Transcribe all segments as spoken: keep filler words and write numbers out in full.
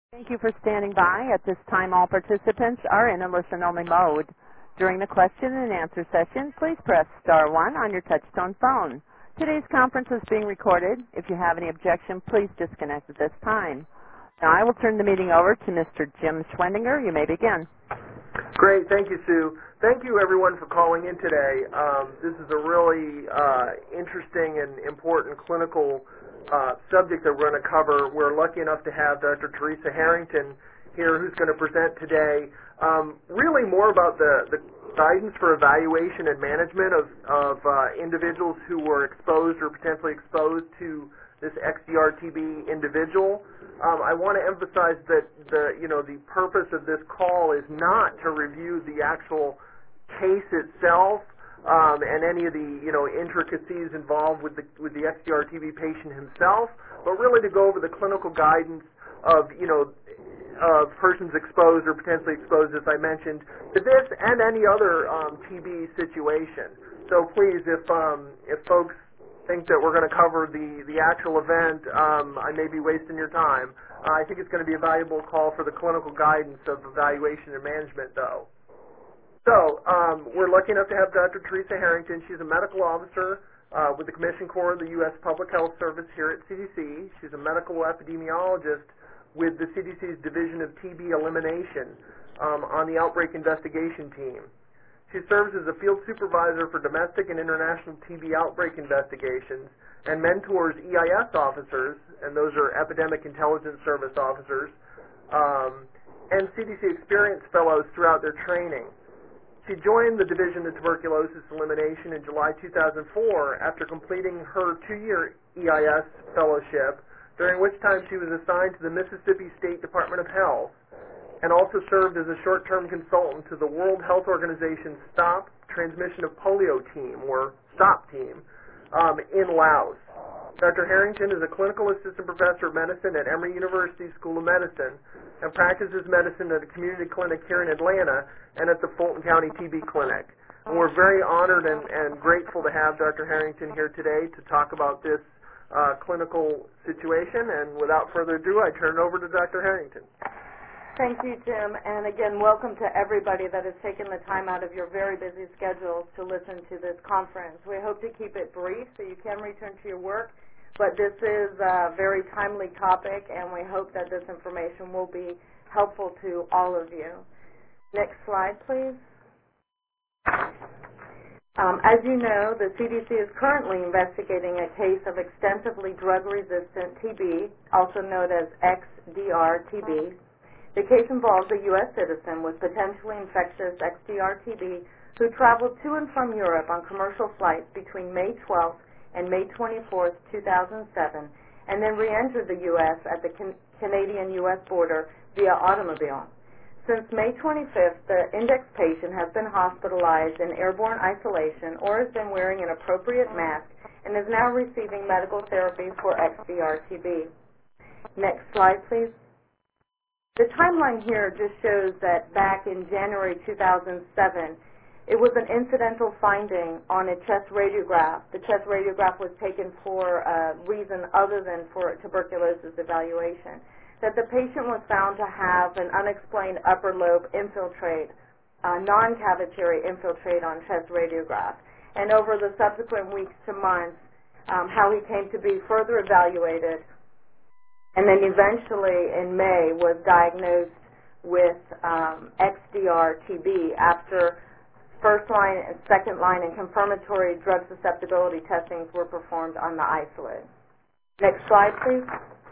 Thank you for standing by. At this time, all participants are in a listen-only mode. During the question and answer session, please press star one on your touch-tone phone. Today's conference is being recorded. If you have any objection, please disconnect at this time. Now, I will turn the meeting over to Mister Jim Schwendinger. You may begin. Great. Thank you, Sue. Thank you, everyone, for calling in today. Um, this is a really uh, interesting and important clinical uh, subject that we're going to cover. We're lucky enough to have Doctor Teresa Harrington here, who's going to present today um, really more about the, the guidance for evaluation and management of, of uh, individuals who were exposed or potentially exposed to this X D R T B individual. Um, I want to emphasize that the you know the purpose of this call is not to review the actual case itself um, and any of the you know intricacies involved with the with the X D R T B patient himself, but really to go over the clinical guidance of you know of persons exposed or potentially exposed, as I mentioned, to this and any other um, T B situation. So please, if um, if folks think that we're going to cover the, the actual event, um, I may be wasting your time. Uh, I think it's going to be a valuable call for the clinical guidance of evaluation and management, though. So um, we're lucky enough to have Doctor Teresa Harrington. She's a medical officer uh, with the Commission Corps of the U S Public Health Service here at C D C. She's a medical epidemiologist with the C D C's Division of T B Elimination um, on the Outbreak Investigation Team. She serves as a field supervisor for domestic and international T B outbreak investigations and mentors E I S officers, and those are Epidemic Intelligence Service officers, um, and C D C Experience Fellows throughout their training. She joined the Division of Tuberculosis Elimination in July two thousand four after completing her two-year E I S fellowship, during which time she was assigned to the Mississippi State Department of Health, and also served as a short-term consultant to the World Health Organization's Stop Transmission of Polio team, or STOP team, um, in Laos. Doctor Harrington is a clinical assistant professor of medicine at Emory University School of Medicine and practices medicine at a community clinic here in Atlanta and at the Fulton County T B Clinic. And we're very honored and, and grateful to have Doctor Harrington here today to talk about this uh, clinical situation. And without further ado, I turn it over to Doctor Harrington. Thank you, Jim, and again, welcome to everybody that has taken the time out of your very busy schedules to listen to this conference. We hope to keep it brief so you can return to your work, but this is a very timely topic, and we hope that this information will be helpful to all of you. Next slide, please. Um, as you know, the C D C is currently investigating a case of extensively drug-resistant T B, also known as X D R T B. The case involves a U S citizen with potentially infectious X D R T B who traveled to and from Europe on commercial flights between May twelfth and May twenty-fourth, two thousand seven, and then re-entered the U S at the can Canadian U S border via automobile. Since May twenty-fifth, the index patient has been hospitalized in airborne isolation or has been wearing an appropriate mask and is now receiving medical therapy for X D R T B. Next slide, please. The timeline here just shows that back in January two thousand seven, it was an incidental finding on a chest radiograph. The chest radiograph was taken for a reason other than for tuberculosis evaluation, that the patient was found to have an unexplained upper lobe infiltrate, uh, non-cavitary infiltrate on chest radiograph. And over the subsequent weeks to months, um, how he came to be further evaluated, and then eventually in May was diagnosed with um, X D R T B after first line and second line and confirmatory drug susceptibility testings were performed on the isolate. Next slide, please.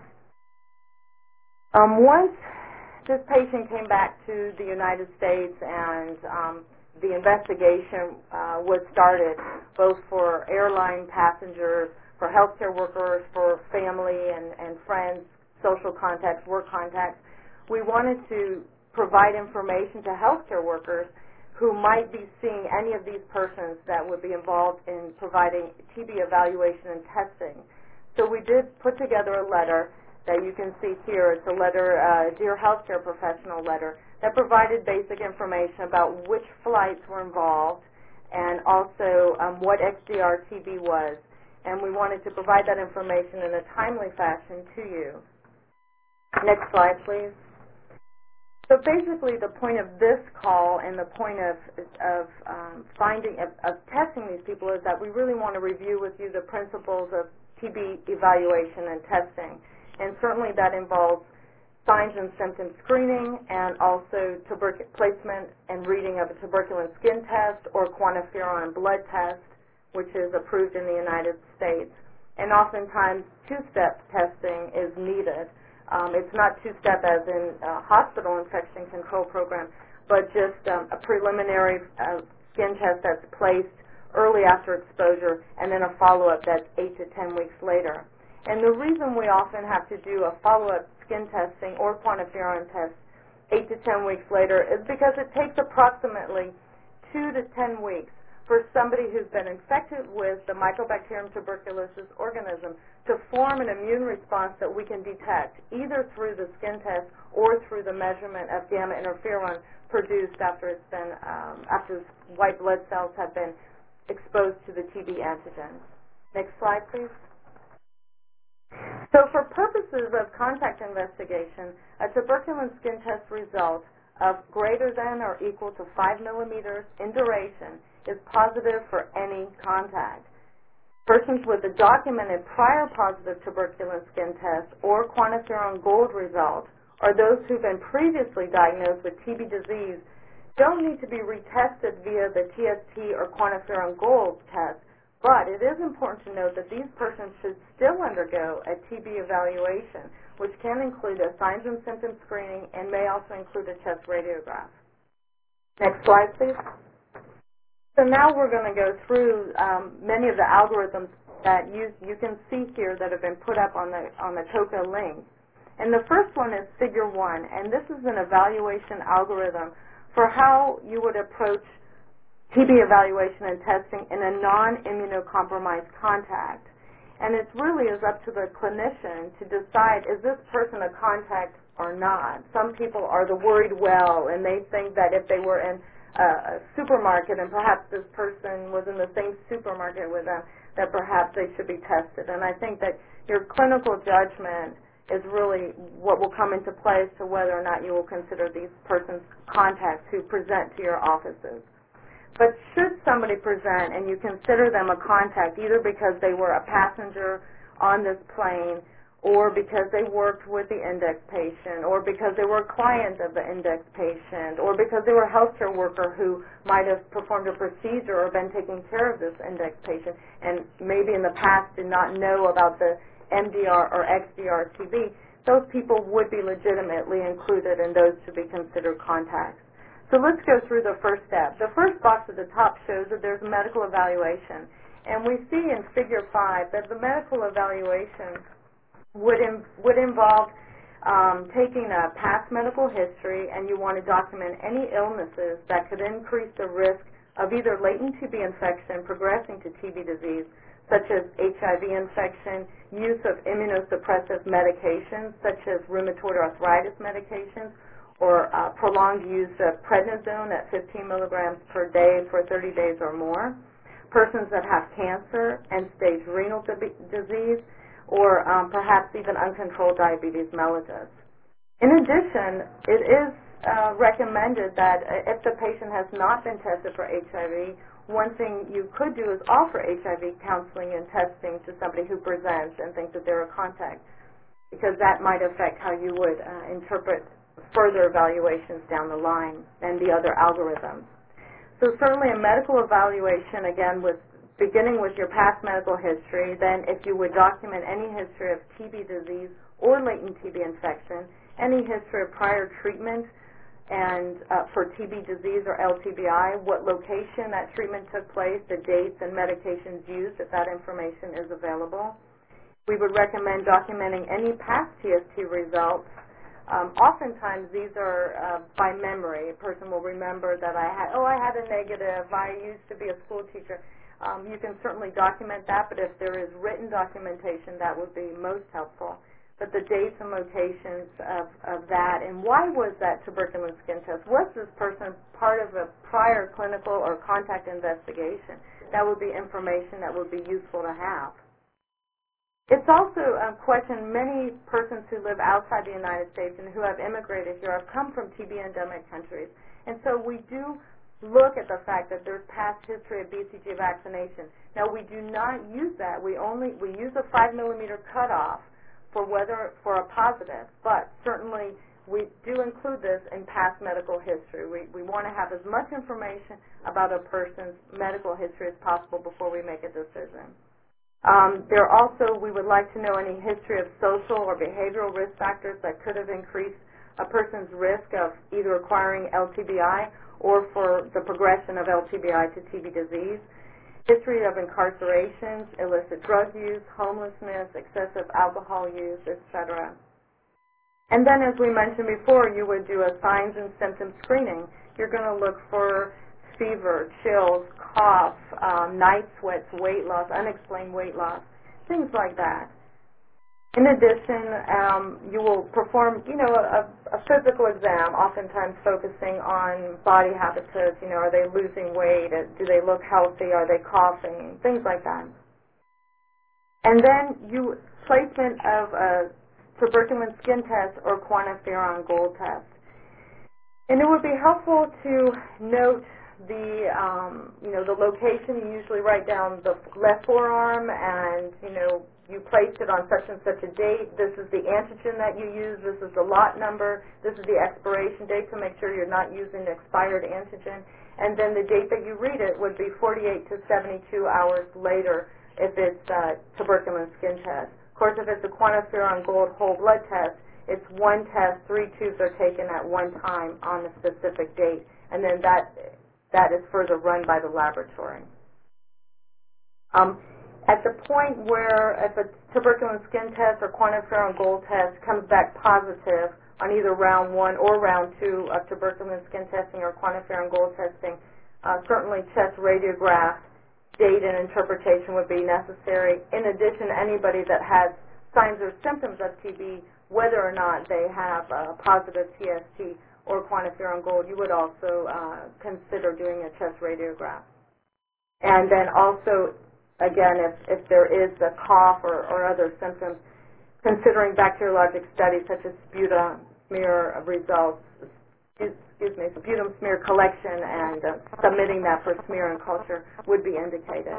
Um, once this patient came back to the United States and um, the investigation uh, was started, both for airline passengers, for healthcare workers, for family and, and friends, social contacts, work contacts, we wanted to provide information to healthcare workers who might be seeing any of these persons that would be involved in providing T B evaluation and testing. So we did put together a letter that you can see here. It's a letter, uh, Dear Healthcare Professional letter, that provided basic information about which flights were involved and also um, what X D R T B was. And we wanted to provide that information in a timely fashion to you. Next slide, please. So basically, the point of this call and the point of, of um, finding, of, of testing these people is that we really want to review with you the principles of T B evaluation and testing. And certainly that involves signs and symptom screening and also tuberc- placement and reading of a tuberculin skin test or quantiferon blood test, which is approved in the United States. And oftentimes two-step testing is needed. Um, it's not two-step as in a hospital infection control program, but just um, a preliminary uh, skin test that's placed early after exposure and then a follow-up that's eight to ten weeks later. And the reason we often have to do a follow-up skin testing or quantiferon test eight to ten weeks later is because it takes approximately two to ten weeks for somebody who's been infected with the Mycobacterium tuberculosis organism to form an immune response that we can detect either through the skin test or through the measurement of gamma interferon produced after it's been um, after white blood cells have been exposed to the T B antigens. Next slide, please. So for purposes of contact investigation, a tuberculin skin test result of greater than or equal to five millimeters in duration is positive for any contact. Persons with a documented prior positive tuberculin skin test or quantiferon gold result, or those who've been previously diagnosed with T B disease, don't need to be retested via the T S T or quantiferon gold test, but it is important to note that these persons should still undergo a T B evaluation, which can include a signs and symptom screening and may also include a chest radiograph. Next slide, please. So now we're going to go through um, many of the algorithms that you, you can see here that have been put up on the, on the TOCA link. And the first one is figure one, and this is an evaluation algorithm for how you would approach T B evaluation and testing in a non-immunocompromised contact. And it really is up to the clinician to decide, is this person a contact or not? Some people are the worried well, and they think that if they were in a supermarket and perhaps this person was in the same supermarket with them, that perhaps they should be tested. And I think that your clinical judgment is really what will come into play as to whether or not you will consider these persons contacts who present to your offices. But should somebody present and you consider them a contact either because they were a passenger on this plane or because they worked with the index patient or because they were a client of the index patient or because they were a healthcare worker who might have performed a procedure or been taking care of this index patient and maybe in the past did not know about the M D R or X D R T B, those people would be legitimately included and those should be considered contacts. So let's go through the first step. The first box at the top shows that there's a medical evaluation. And we see in figure five that the medical evaluation would, in, would involve um, taking a past medical history, and you want to document any illnesses that could increase the risk of either latent T B infection progressing to T B disease, such as H I V infection, use of immunosuppressive medications, such as rheumatoid arthritis medications, or uh, prolonged use of prednisone at fifteen milligrams per day for thirty days or more, persons that have cancer, end-stage renal disease, or um, perhaps even uncontrolled diabetes mellitus. In addition, it is uh, recommended that if the patient has not been tested for H I V, one thing you could do is offer H I V counseling and testing to somebody who presents and thinks that they're a contact, because that might affect how you would uh, interpret further evaluations down the line and the other algorithms. So certainly a medical evaluation, again, with beginning with your past medical history, then if you would document any history of T B disease or latent T B infection, any history of prior treatment and uh, for T B disease or L T B I, what location that treatment took place, the dates and medications used, if that information is available. We would recommend documenting any past T S T results. Um, oftentimes these are uh, by memory. A person will remember that I had, oh, I had a negative, I used to be a school teacher. Um, you can certainly document that, but if there is written documentation, that would be most helpful. But the dates and locations of, of that, and why was that tuberculin skin test? Was this person part of a prior clinical or contact investigation? That would be information that would be useful to have. It's also a question, many persons who live outside the United States and who have immigrated here have come from T B endemic countries. And so we do look at the fact that there's past history of B C G vaccination. Now, we do not use that. We only we use a five millimeter cutoff for whether for a positive, but certainly we do include this in past medical history. We, we want to have as much information about a person's medical history as possible before we make a decision. Um, there also, we would like to know any history of social or behavioral risk factors that could have increased a person's risk of either acquiring L T B I or for the progression of L T B I to T B disease, history of incarcerations, illicit drug use, homelessness, excessive alcohol use, et cetera. And then, as we mentioned before, you would do a signs and symptom screening. You're going to look for fever, chills, cough, um, night sweats, weight loss, unexplained weight loss, things like that. In addition, um, you will perform, you know, a, a physical exam, oftentimes focusing on body habitus. You know, are they losing weight? Do they look healthy? Are they coughing? Things like that. And then you placement of a tuberculin skin test or quantiferon gold test. And it would be helpful to note the, um, you know, the location. You usually write down the left forearm and, you know, you placed it on such and such a date. This is the antigen that you use. This is the lot number. This is the expiration date to make sure you're not using the expired antigen. And then the date that you read it would be forty-eight to seventy-two hours later if it's a tuberculin skin test. Of course, if it's a quantiferon gold whole blood test, it's one test, three tubes are taken at one time on a specific date, and then that that is further run by the laboratory. Um, At the point where if a tuberculin skin test or quantiferon gold test comes back positive on either round one or round two of tuberculin skin testing or quantiferon gold testing, uh, certainly chest radiograph date and interpretation would be necessary. In addition, anybody that has signs or symptoms of T B, whether or not they have a positive T S T or quantiferon gold, you would also uh, consider doing a chest radiograph. And then also, again, if, if there is a cough or, or other symptoms, considering bacteriologic studies such as sputum smear results, excuse me, sputum smear collection and uh, submitting that for smear and culture would be indicated.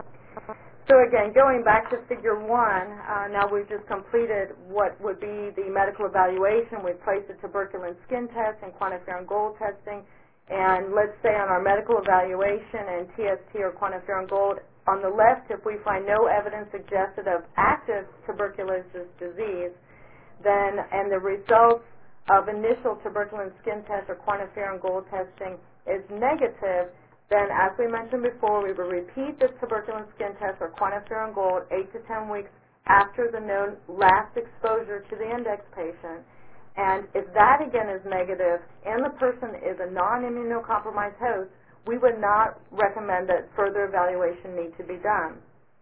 So again, going back to figure one, uh, now we've just completed what would be the medical evaluation. We've placed the tuberculin skin test and quantiferon gold testing. And let's say on our medical evaluation and T S T or quantiferon gold, on the left, if we find no evidence suggested of active tuberculosis disease, then, and the results of initial tuberculin skin test or quantiferon gold testing is negative, then as we mentioned before, we will repeat the tuberculin skin test or quantiferon gold eight to ten weeks after the known last exposure to the index patient. And if that again is negative and the person is a non-immunocompromised host, we would not recommend that further evaluation need to be done.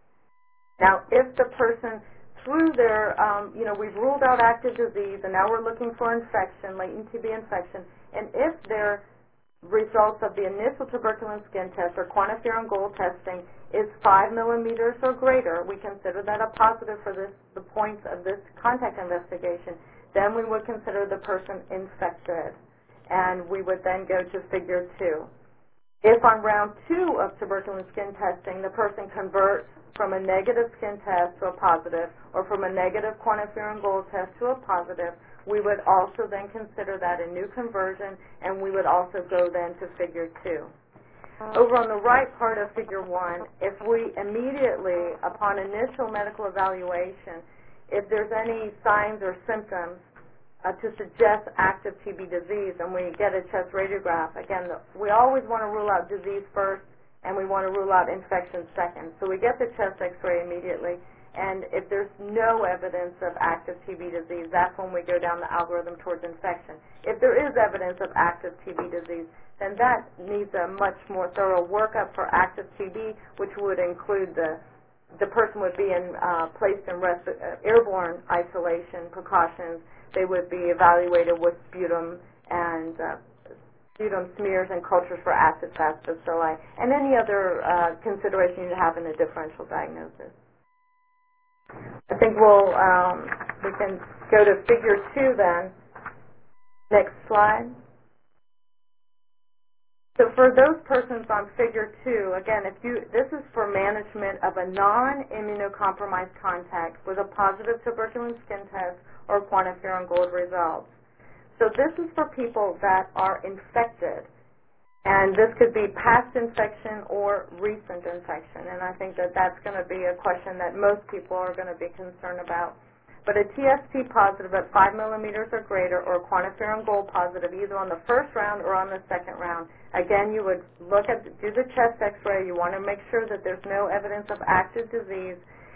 Now, if the person, through their, um, you know, we've ruled out active disease and now we're looking for infection, latent T B infection, and if their results of the initial tuberculin skin test or quantiferon gold testing is five millimeters or greater, we consider that a positive for this, the points of this contact investigation, then we would consider the person infected, and we would then go to figure two. If on round two of tuberculin skin testing the person converts from a negative skin test to a positive or from a negative quantiferon gold test to a positive, we would also then consider that a new conversion, and we would also go then to figure two. Over on the right part of figure one, if we immediately, upon initial medical evaluation, if there's any signs or symptoms Uh, to suggest active T B disease, and we get a chest radiograph. Again, the, we always want to rule out disease first, and we want to rule out infection second. So we get the chest x-ray immediately, and if there's no evidence of active T B disease, that's when we go down the algorithm towards infection. If there is evidence of active T B disease, then that needs a much more thorough workup for active T B, which would include the the person would be in, uh, placed in res- uh, airborne isolation precautions. They would be evaluated with sputum and uh, sputum smears and cultures for acid-fast bacilli, and any other uh, consideration you have in a differential diagnosis. I think we'll, um, we can go to figure two then. Next slide. So for those persons on figure two, again, if you, this is for management of a non-immunocompromised contact with a positive tuberculin skin test or QuantiFERON gold results. So this is for people that are infected, and this could be past infection or recent infection, and I think that that's going to be a question that most people are going to be concerned about. But a T S T positive at five millimeters or greater, or QuantiFERON gold positive, either on the first round or on the second round. Again, you would look at, do the chest X-ray. You want to make sure that there's no evidence of active disease.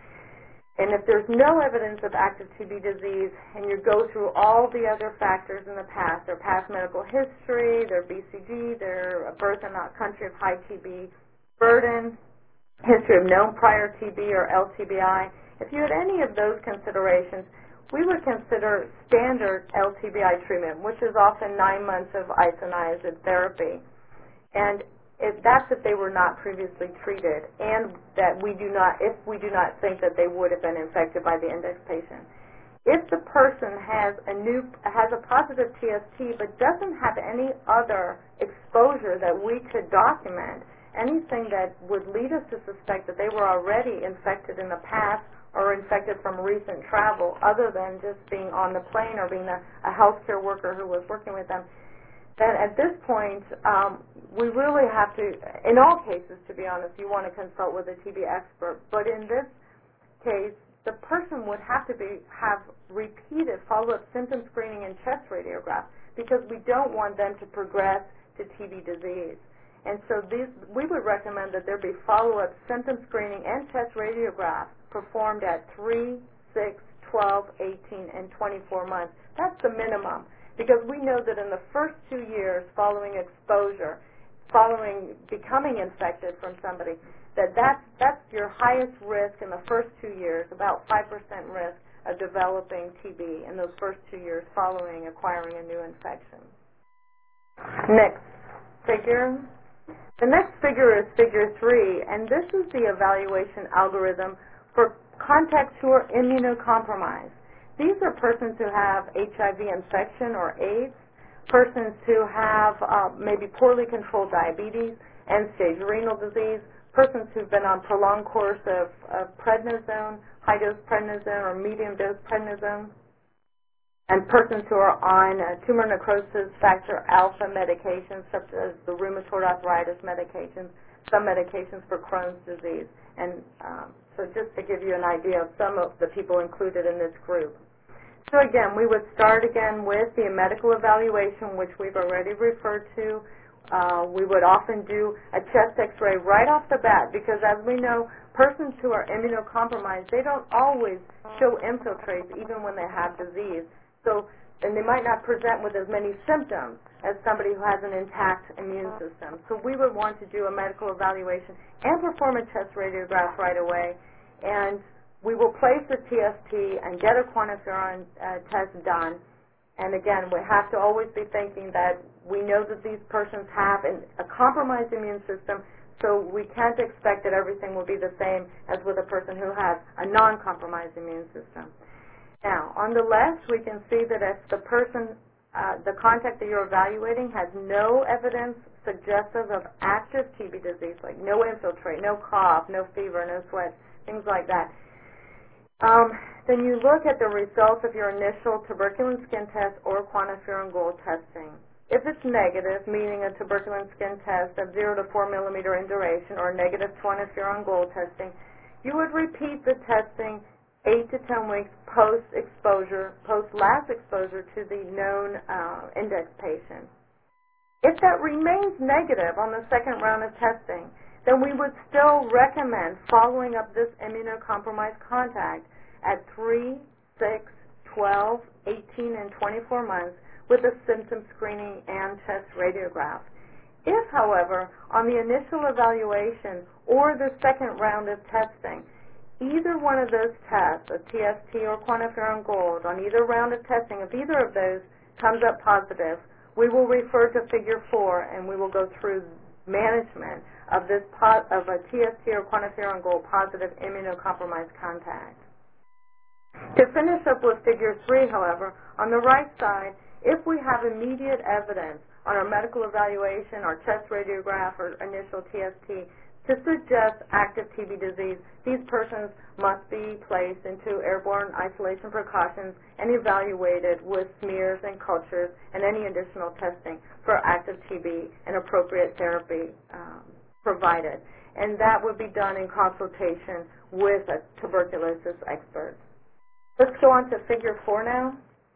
And if there's no evidence of active T B disease, and you go through all the other factors in the past, their past medical history, their B C G, their birth in a country of high T B burden, history of known prior T B or L T B I, if you had any of those considerations, we would consider standard L T B I treatment, which is often nine months of isoniazid therapy. And if that's if they were not previously treated, and that we do not, if we do not think that they would have been infected by the index patient. If the person has a new, has a positive T S T but doesn't have any other exposure that we could document, anything that would lead us to suspect that they were already infected in the past or infected from recent travel, other than just being on the plane or being a, a healthcare worker who was working with them, then at this point, um, we really have to, in all cases, to be honest, you want to consult with a T B expert. But in this case, the person would have to be have repeated follow-up symptom screening and chest radiograph, because we don't want them to progress to T B disease. And so these, we would recommend that there be follow-up symptom screening and chest radiograph performed at three, six, twelve, eighteen, and twenty-four months. That's the minimum, because we know that in the first two years following exposure, following becoming infected from somebody, that that's, that's your highest risk in the first two years, about five percent risk of developing T B in those first two years following acquiring a new infection. Next figure. The next figure is figure three, and this is the evaluation algorithm for contacts who are immunocompromised. These are persons who have H I V infection or AIDS, persons who have uh, maybe poorly controlled diabetes, end-stage renal disease, persons who've been on prolonged course of, of prednisone, high-dose prednisone or medium-dose prednisone, and persons who are on uh, tumor necrosis factor alpha medications, such as the rheumatoid arthritis medications, some medications for Crohn's disease. And um, so just to give you an idea of some of the people included in this group. So again, we would start again with the medical evaluation, which we've already referred to. Uh, we would often do a chest X-ray right off the bat, because as we know, persons who are immunocompromised, they don't always show infiltrates even when they have disease. So, and they might not present with as many symptoms as somebody who has an intact immune system. So we would want to do a medical evaluation and perform a chest radiograph right away. And we will place the T S T and get a QuantiFERON uh, test done. And again, we have to always be thinking that we know that these persons have an, a compromised immune system, so we can't expect that everything will be the same as with a person who has a non-compromised immune system. Now, on the left, we can see that if the person, uh, the contact that you're evaluating has no evidence suggestive of active T B disease, like no infiltrate, no cough, no fever, no sweat, things like that, um, then you look at the results of your initial tuberculin skin test or QuantiFERON gold testing. If it's negative, meaning a tuberculin skin test of zero to four millimeter in duration, or negative QuantiFERON gold testing, you would repeat the testing eight to ten weeks post-exposure, post-last exposure to the known uh, index patient. If that remains negative on the second round of testing, then we would still recommend following up this immunocompromised contact at three, six, twelve, eighteen, and twenty-four months with a symptom screening and chest radiograph. If, however, on the initial evaluation or the second round of testing, either one of those tests, a T S T or QuantiFERON gold, on either round of testing, if either of those comes up positive, we will refer to figure four, and we will go through management of this po- of a T S T or QuantiFERON gold positive immunocompromised contact. To finish up with figure three, however, on the right side, if we have immediate evidence on our medical evaluation, our chest radiograph, or initial T S T to suggest active T B disease, these persons must be placed into airborne isolation precautions and evaluated with smears and cultures and any additional testing for active T B and appropriate therapy um, provided. And that would be done in consultation with a tuberculosis expert. Let's go on to figure four now.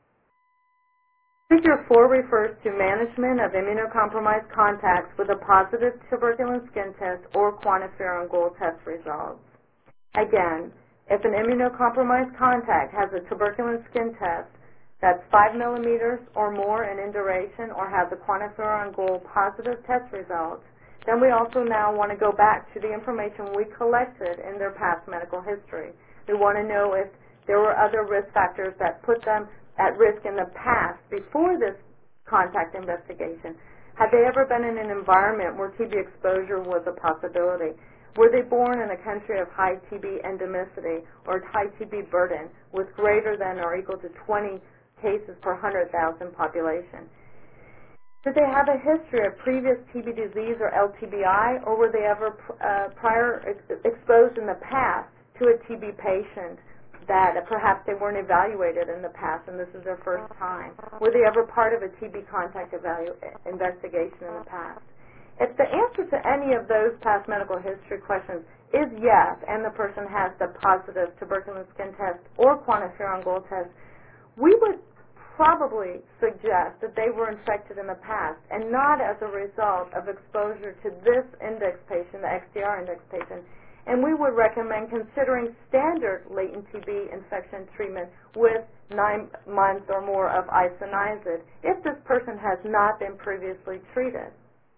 Figure four refers to management of immunocompromised contacts with a positive tuberculin skin test or QuantiFERON gold test results. Again, if an immunocompromised contact has a tuberculin skin test that's five millimeters or more in duration or has a QuantiFERON gold positive test results, then we also now want to go back to the information we collected in their past medical history. We want to know if there were other risk factors that put them at risk in the past before this contact investigation. Had they ever been in an environment where T B exposure was a possibility? Were they born in a country of high T B endemicity or high T B burden with greater than or equal to twenty cases per one hundred thousand population? Did they have a history of previous T B disease or L T B I, or were they ever uh, prior ex exposed in the past to a T B patient that perhaps they weren't evaluated in the past and this is their first time? Were they ever part of a T B contact evalu investigation in the past? If the answer to any of those past medical history questions is yes, and the person has the positive tuberculin skin test or QuantiFERON gold test, we would probably suggest that they were infected in the past and not as a result of exposure to this index patient, the X D R index patient. And we would recommend considering standard latent T B infection treatment with nine months or more of isoniazid if this person has not been previously treated.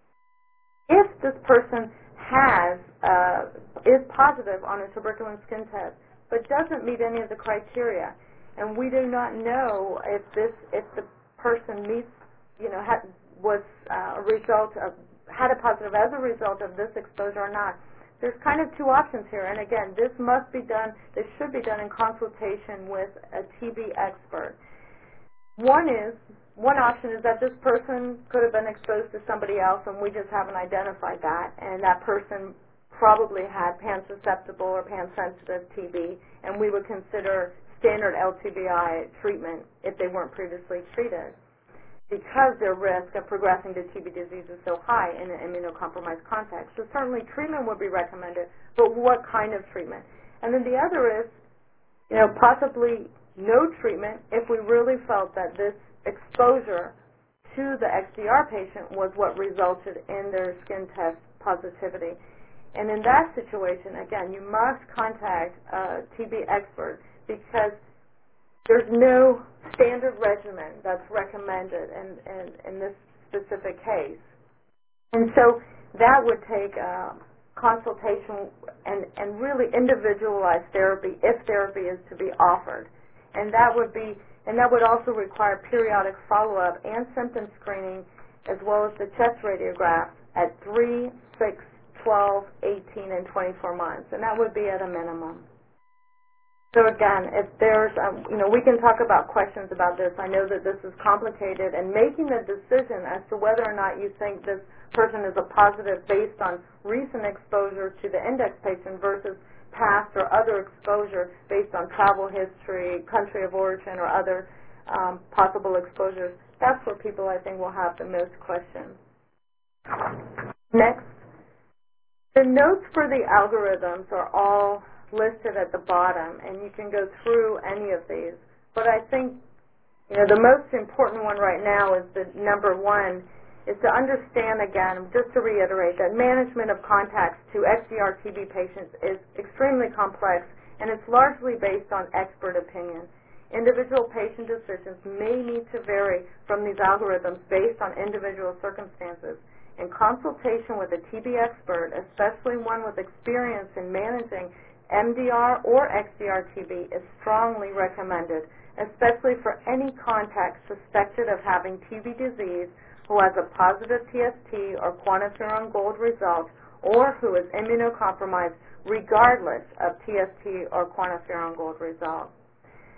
If this person has uh, is positive on a tuberculin skin test but doesn't meet any of the criteria, and we do not know if this if the person meets, you know, had, was uh, a result of had a positive as a result of this exposure or not. There's kind of two options here, and again, this must be done, this should be done in consultation with a T B expert. One is, one option is that this person could have been exposed to somebody else and we just haven't identified that, and that person probably had pan-susceptible or pan-sensitive T B, and we would consider standard L T B I treatment if they weren't previously treated, because their risk of progressing to T B disease is so high in an immunocompromised context. So certainly treatment would be recommended, but what kind of treatment? And then the other is, you know, possibly no treatment if we really felt that this exposure to the X D R patient was what resulted in their skin test positivity. And in that situation, again, you must contact a T B expert because there's no standard regimen that's recommended in, in, in this specific case. And so that would take uh, consultation and, and really individualized therapy if therapy is to be offered. And that would be, and that would also require periodic follow-up and symptom screening as well as the chest radiograph at three, six, twelve, eighteen, and twenty-four months. And that would be at a minimum. So again, if there's, um, you know, we can talk about questions about this. I know that this is complicated, and making the decision as to whether or not you think this person is a positive based on recent exposure to the index patient versus past or other exposure based on travel history, country of origin, or other um, possible exposures, that's where people, I think, will have the most questions. Next, the notes for the algorithms are all listed at the bottom, and you can go through any of these. But I think, you know, the most important one right now is the number one, is to understand, again, just to reiterate, that management of contacts to X D R T B patients is extremely complex, and it's largely based on expert opinion. Individual patient decisions may need to vary from these algorithms based on individual circumstances. In consultation with a T B expert, especially one with experience in managing M D R or X D R T B, is strongly recommended, especially for any contact suspected of having T B disease who has a positive T S T or QuantiFERON gold result or who is immunocompromised regardless of T S T or QuantiFERON gold result.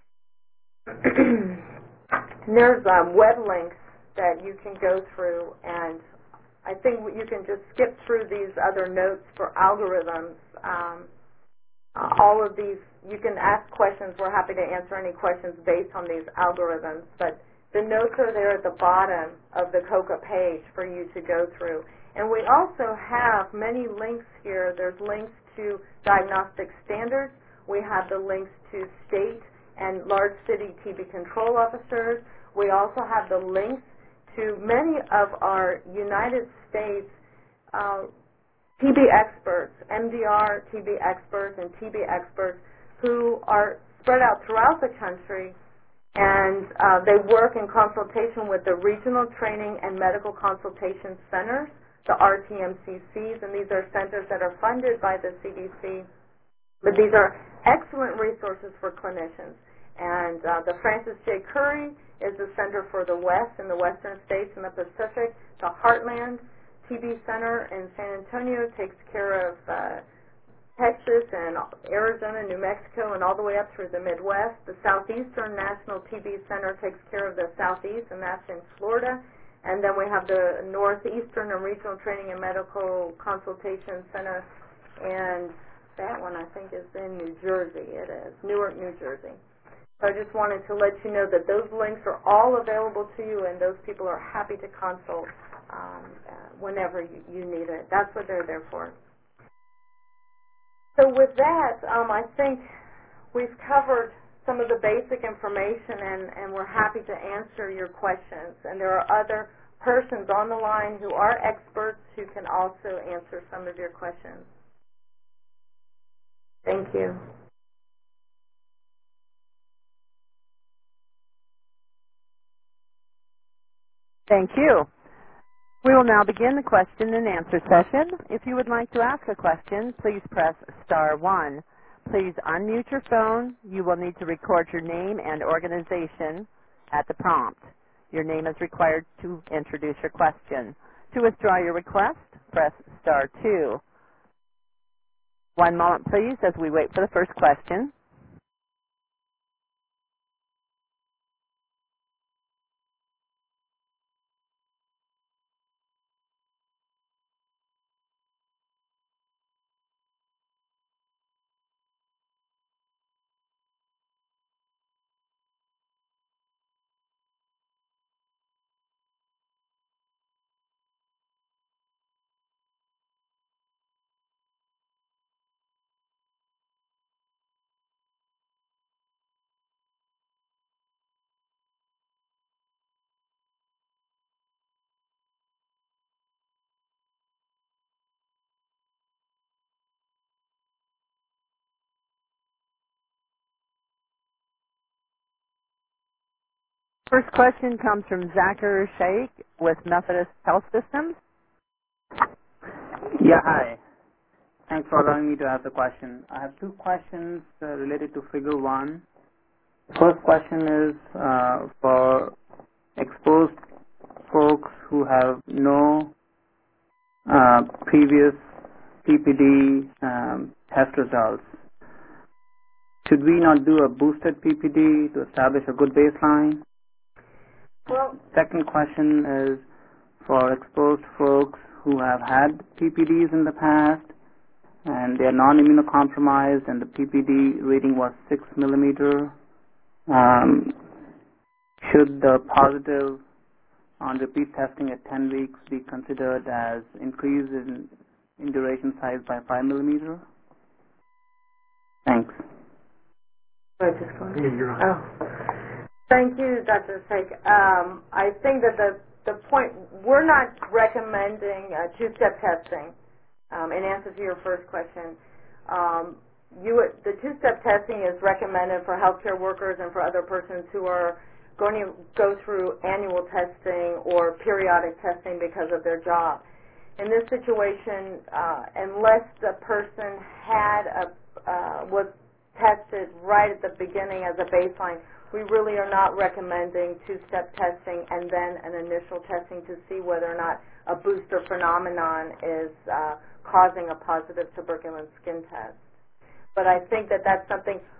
And there's um, web links that you can go through, and I think you can just skip through these other notes for algorithms. Um, uh, all of these, you can ask questions. We're happy to answer any questions based on these algorithms, but the notes are there at the bottom of the COCA page for you to go through. And we also have many links here. There's links to diagnostic standards. We have the links to state and large city T B control officers. We also have the links to many of our United States uh, T B experts, M D R T B experts and T B experts who are spread out throughout the country, and uh, they work in consultation with the Regional Training and Medical Consultation Centers, the R T M C Cs, and these are centers that are funded by the C D C. But these are excellent resources for clinicians. And uh, the Francis J. Curry is the Center for the West and the Western States and the Pacific. The Heartland T B Center in San Antonio takes care of uh, Texas and Arizona, New Mexico, and all the way up through the Midwest. The Southeastern National T B Center takes care of the Southeast, and that's in Florida. And then we have the Northeastern and Regional Training and Medical Consultation Center, and that one I think is in New Jersey. It is, Newark, New Jersey. So I just wanted to let you know that those links are all available to you, and those people are happy to consult um, uh, whenever you, you need it. That's what they're there for. So with that, um, I think we've covered some of the basic information, and, and we're happy to answer your questions. And there are other persons on the line who are experts who can also answer some of your questions. Thank you. Thank you. We will now begin the question and answer session. If you would like to ask a question, please press star one. Please unmute your phone. You will need to record your name and organization at the prompt. Your name is required to introduce your question. To withdraw your request, press star two. One moment, please, as we wait for the first question. First question comes from Zachary Sheikh with Methodist Health Systems. Yeah, hi. Thanks for allowing me to ask the question. I have two questions uh, related to figure one. First question is uh, for exposed folks who have no uh, previous P P D um, test results. Should we not do a boosted P P D to establish a good baseline? Well, second question is for exposed folks who have had P P Ds in the past and they are non-immunocompromised and the P P D rating was six millimeter. Um, should the positive on repeat testing at ten weeks be considered as increase in, in duration size by five millimeter? Thanks. I just go oh. Thank you, Doctor Sheikh. Um, I think that the, the point, we're not recommending uh, two-step testing. Um, in answer to your first question, um, you, the two-step testing is recommended for healthcare workers and for other persons who are going to go through annual testing or periodic testing because of their job. In this situation, uh, unless the person had a, uh, was tested right at the beginning as a baseline, we really are not recommending two-step testing and then an initial testing to see whether or not a booster phenomenon is uh, causing a positive tuberculin skin test. But I think that that's something,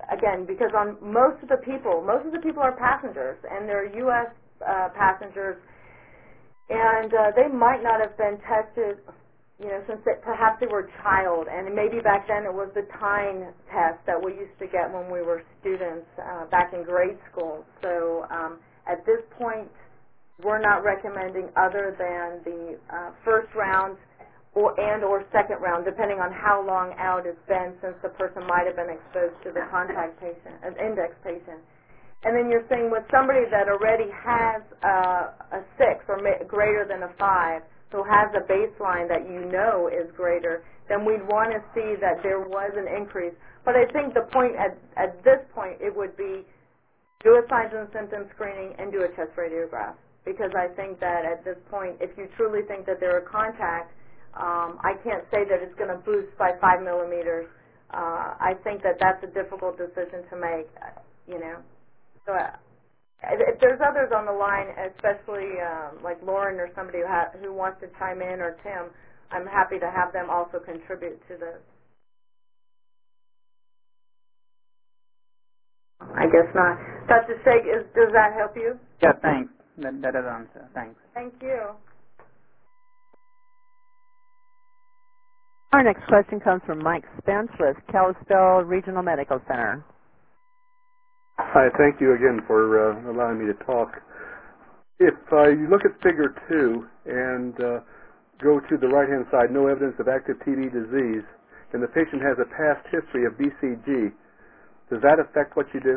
again, because on most of the people, most of the people are passengers, and they're U S uh, passengers, and uh, they might not have been tested, you know, since they, perhaps they were a child, and maybe back then it was the Tyne test that we used to get when we were students uh, back in grade school. So um, at this point, we're not recommending other than the uh, first round or and or second round, depending on how long out it's been since the person might have been exposed to the contact patient, an index patient. And then you're saying with somebody that already has uh, a six or ma- greater than a five, so has a baseline that you know is greater, then we'd want to see that there was an increase. But I think the point at, at this point, it would be do a signs and symptoms screening and do a chest radiograph. Because I think that at this point, if you truly think that they're a contact, um, I can't say that it's going to boost by five millimeters. Uh, I think that that's a difficult decision to make, you know. So uh, if there's others on the line, especially um, like Lauren or somebody who, ha- who wants to chime in, or Tim, I'm happy to have them also contribute to this. I guess not. Doctor Sheikh, is, does that help you? Yeah, thanks. That, that is the answer. Thanks. Thank you. Our next question comes from Mike Spence with Kalispell Regional Medical Center. Hi, thank you again for uh, allowing me to talk. If uh, you look at figure two and uh, go to the right-hand side, no evidence of active T B disease, and the patient has a past history of B C G, does that affect what you do?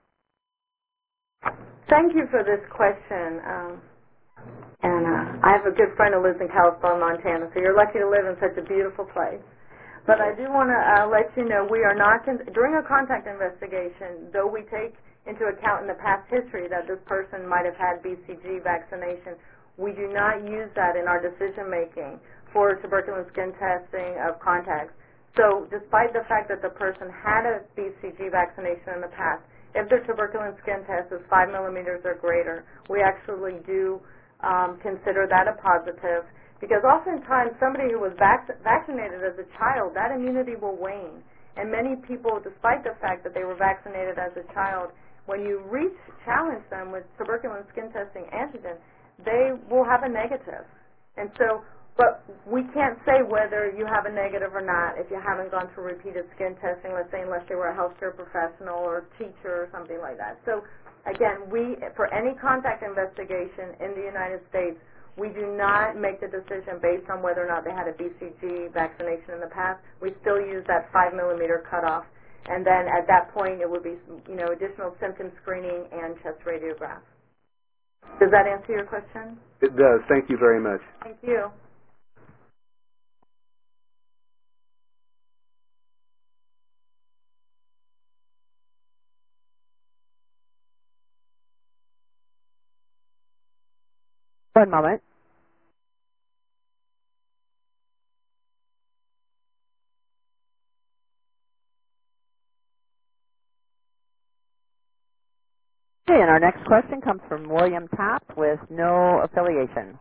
Thank you for this question. Um, and uh, I have a good friend who lives in Kalispell, Montana, so you're lucky to live in such a beautiful place. But I do want to uh, let you know we are not, con- during a contact investigation, though we take into account in the past history that this person might have had B C G vaccination, we do not use that in our decision-making for tuberculin skin testing of contacts. So despite the fact that the person had a B C G vaccination in the past, if their tuberculin skin test is five millimeters or greater, we actually do um, consider that a positive, because oftentimes somebody who was vac- vaccinated as a child, that immunity will wane. And many people, despite the fact that they were vaccinated as a child, when you reach challenge them with tuberculin skin testing antigen, they will have a negative. And so, but we can't say whether you have a negative or not if you haven't gone through repeated skin testing, let's say unless they were a healthcare professional or teacher or something like that. So again, we, for any contact investigation in the United States, we do not make the decision based on whether or not they had a B C G vaccination in the past. We still use that five millimeter cutoff. And then at that point, it would be, you know, additional symptom screening and chest radiograph. Does that answer your question? It does. Thank you very much. Thank you. One moment. Okay, and our next question comes from William Tapp with no affiliation.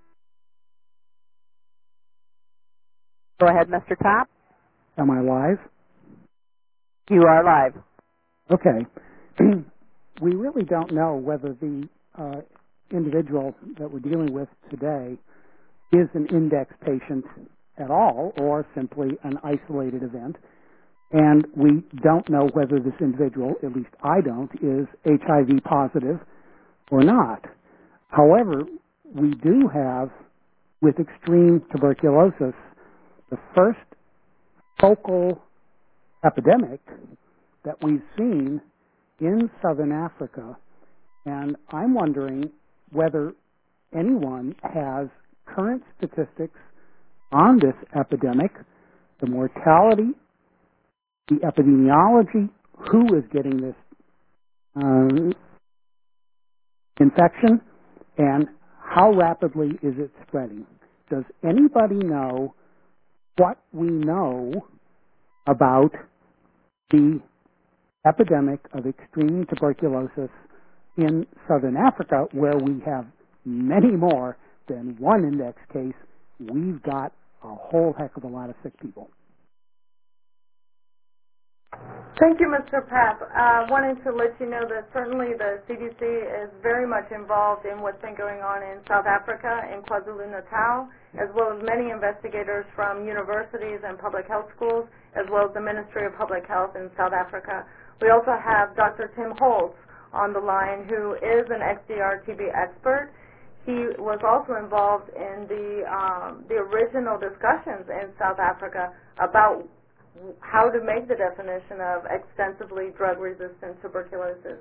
Go ahead, Mister Tapp. Am I live? You are live. Okay. We really don't know whether the uh, individual that we're dealing with today is an index patient at all or simply an isolated event. And we don't know whether this individual, at least I don't, is H I V positive or not. However, we do have, with extreme tuberculosis, the first focal epidemic that we've seen in southern Africa. And I'm wondering whether anyone has current statistics on this epidemic, the mortality, the epidemiology, who is getting this uh, infection, and how rapidly is it spreading. Does anybody know what we know about the epidemic of extreme tuberculosis in southern Africa, where we have many more than one index case? We've got a whole heck of a lot of sick people. Thank you, Mister Papp. I uh, wanted to let you know that certainly the C D C is very much involved in what's been going on in South Africa, in KwaZulu-Natal, as well as many investigators from universities and public health schools, as well as the Ministry of Public Health in South Africa. We also have Doctor Tim Holtz on the line, who is an X D R T B expert. He was also involved in the, um, the original discussions in South Africa about how to make the definition of extensively drug-resistant tuberculosis.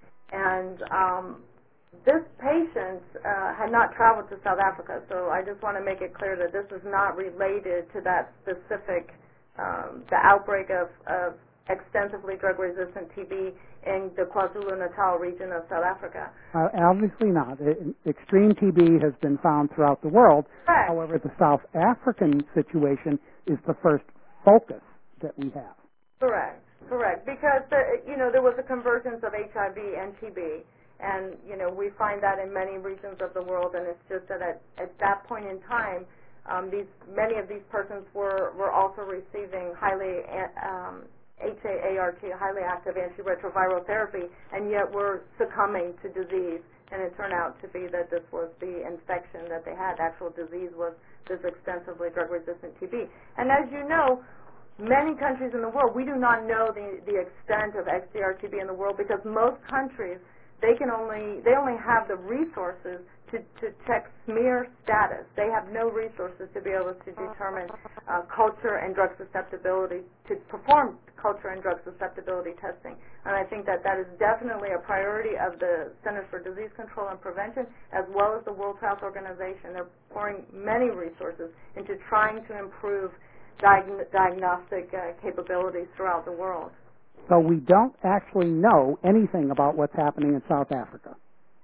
And um, this patient uh, had not traveled to South Africa, so I just want to make it clear that this is not related to that specific, um, the outbreak of, of extensively drug-resistant T B in the KwaZulu-Natal region of South Africa. Uh, obviously not. Extreme T B has been found throughout the world. Correct. However, the South African situation is the first focus that we have. Correct, correct. Because, the, you know, there was a convergence of H I V and T B, and, you know, we find that in many regions of the world, and it's just that at, at that point in time, um, these many of these persons were, were also receiving highly um, H A A R T, highly active antiretroviral therapy, and yet were succumbing to disease. And it turned out to be that this was the infection that they had. Actual disease was this extensively drug-resistant T B. And as you know, many countries in the world, we do not know the, the extent of X D R T B in the world, because most countries, they can only, they only have the resources to, to check smear status. They have no resources to be able to determine uh, culture and drug susceptibility, to perform culture and drug susceptibility testing. And I think that that is definitely a priority of the Centers for Disease Control and Prevention, as well as the World Health Organization. They're pouring many resources into trying to improve diagn- diagnostic uh, capabilities throughout the world. So we don't actually know anything about what's happening in South Africa.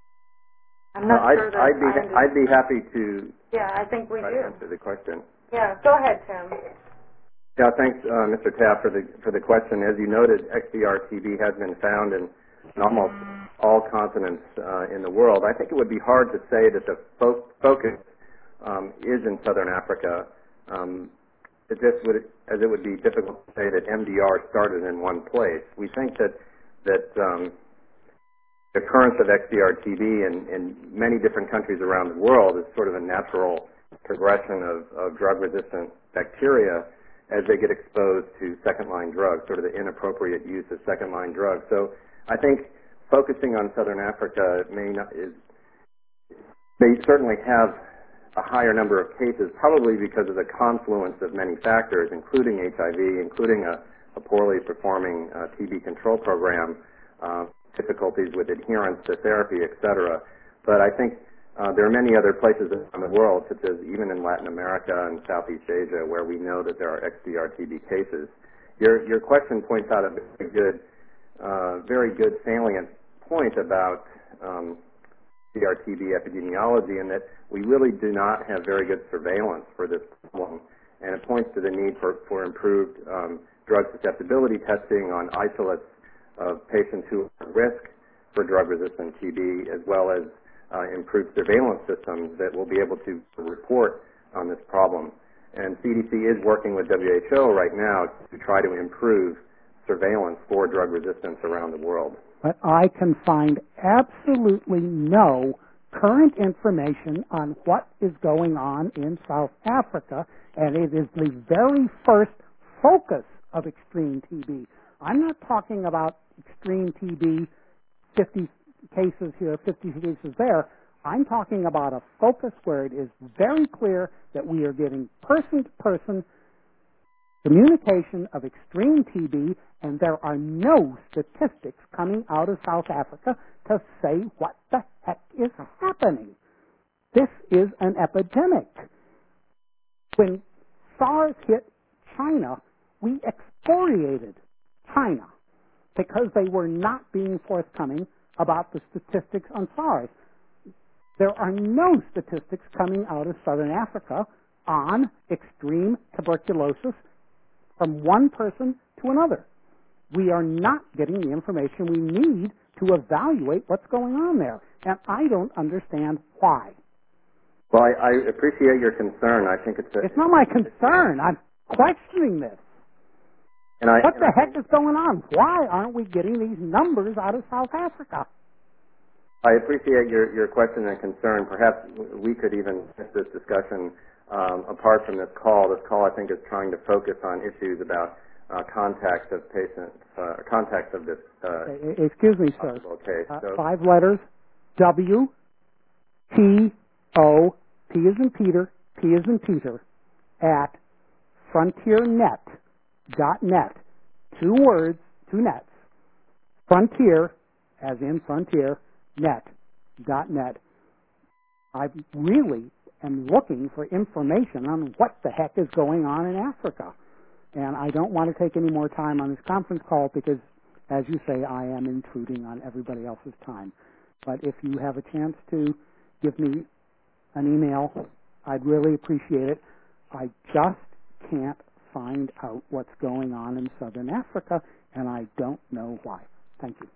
I'm not uh, sure I'd, that I'd be I I'd be happy to Yeah, I think we try do. to answer the question. Yeah, go ahead, Tim. Yeah, thanks, uh, Mister Taft, for the for the question. As you noted, X D R T B has been found in, in almost all continents uh, in the world. I think it would be hard to say that the fo- focus um, is in Southern Africa. Um, it just would, as it would be difficult to say that M D R started in one place. We think that that um, the occurrence of X D R T B in, in many different countries around the world is sort of a natural progression of, of drug-resistant bacteria as they get exposed to second-line drugs, sort of the inappropriate use of second-line drugs. So I think focusing on Southern Africa may not, is, they certainly have a higher number of cases, probably because of the confluence of many factors, including H I V, including a, a poorly performing uh, T B control program, uh, difficulties with adherence to therapy, et cetera. But I think uh, there are many other places around the world, such as even in Latin America and Southeast Asia, where we know that there are X D R T B cases. Your your question points out a very good, uh, very good salient point about um, X D R T B epidemiology, and that we really do not have very good surveillance for this problem. And it points to the need for, for improved um, drug susceptibility testing on isolates of patients who are at risk for drug-resistant T B, as well as uh, improved surveillance systems that will be able to report on this problem. And C D C is working with W H O right now to try to improve surveillance for drug resistance around the world. But I can find absolutely no current information on what is going on in South Africa, and it is the very first focus of extreme T B. I'm not talking about extreme T B, fifty cases here, fifty cases there. I'm talking about a focus where it is very clear that we are getting person-to-person communication of extreme T B, and there are no statistics coming out of South Africa to say what the heck is happening. This is an epidemic. When SARS hit China, we excoriated China because they were not being forthcoming about the statistics on SARS. There are no statistics coming out of Southern Africa on extreme tuberculosis from one person to another. We are not getting the information we need to evaluate what's going on there, and I don't understand why. Well, I, I appreciate your concern. I think it's a, It's not my concern. I'm questioning this. And I, what and the I heck think, is going on? Why aren't we getting these numbers out of South Africa? I appreciate your, your question and concern. Perhaps we could even finish this discussion um, apart from this call. This call, I think, is trying to focus on issues about uh, context of patients, uh, context of this uh, Okay, excuse me, sir. possible case. Uh, So, five letters, W, T, O, P as in Peter, P as in Peter, at frontiernet dot net. Two words, two nets. Frontier, as in frontier, net dot net. I really am looking for information on what the heck is going on in Africa. And I don't want to take any more time on this conference call because, as you say, I am intruding on everybody else's time. But if you have a chance to give me an email, I'd really appreciate it. I just can't find out what's going on in Southern Africa, and I don't know why. Thank you.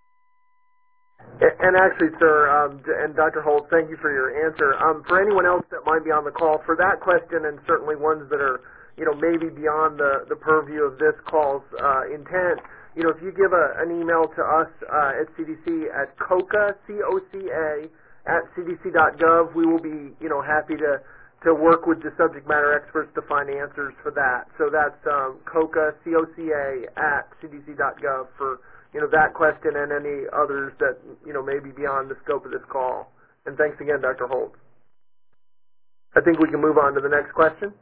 And actually, sir, um, and Doctor Holt, thank you for your answer. Um, for anyone else that might be on the call, for that question, and certainly ones that are, you know, maybe beyond the, the purview of this call's uh, intent, you know, if you give a, an email to us uh, at C D C at COCA, C O C A, at C D C dot gov, we will be, you know, happy to, to work with the subject matter experts to find answers for that. So that's um, COCA, C O C A, at C D C dot gov for, you know, that question and any others that, you know, may be beyond the scope of this call. And thanks again, Doctor Holt. I think we can move on to the next question.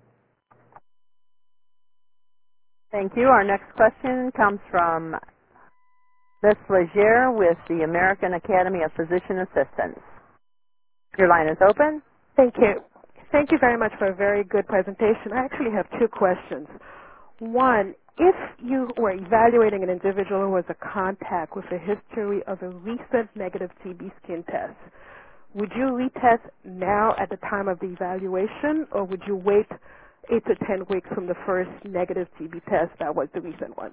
Thank you. Our next question comes from Miz Legere with the American Academy of Physician Assistants. Your line is open. Thank you. Thank you very much for a very good presentation. I actually have two questions. One, if you were evaluating an individual who was a contact with a history of a recent negative T B skin test, would you retest now at the time of the evaluation, or would you wait eight to ten weeks from the first negative T B test that was the recent one?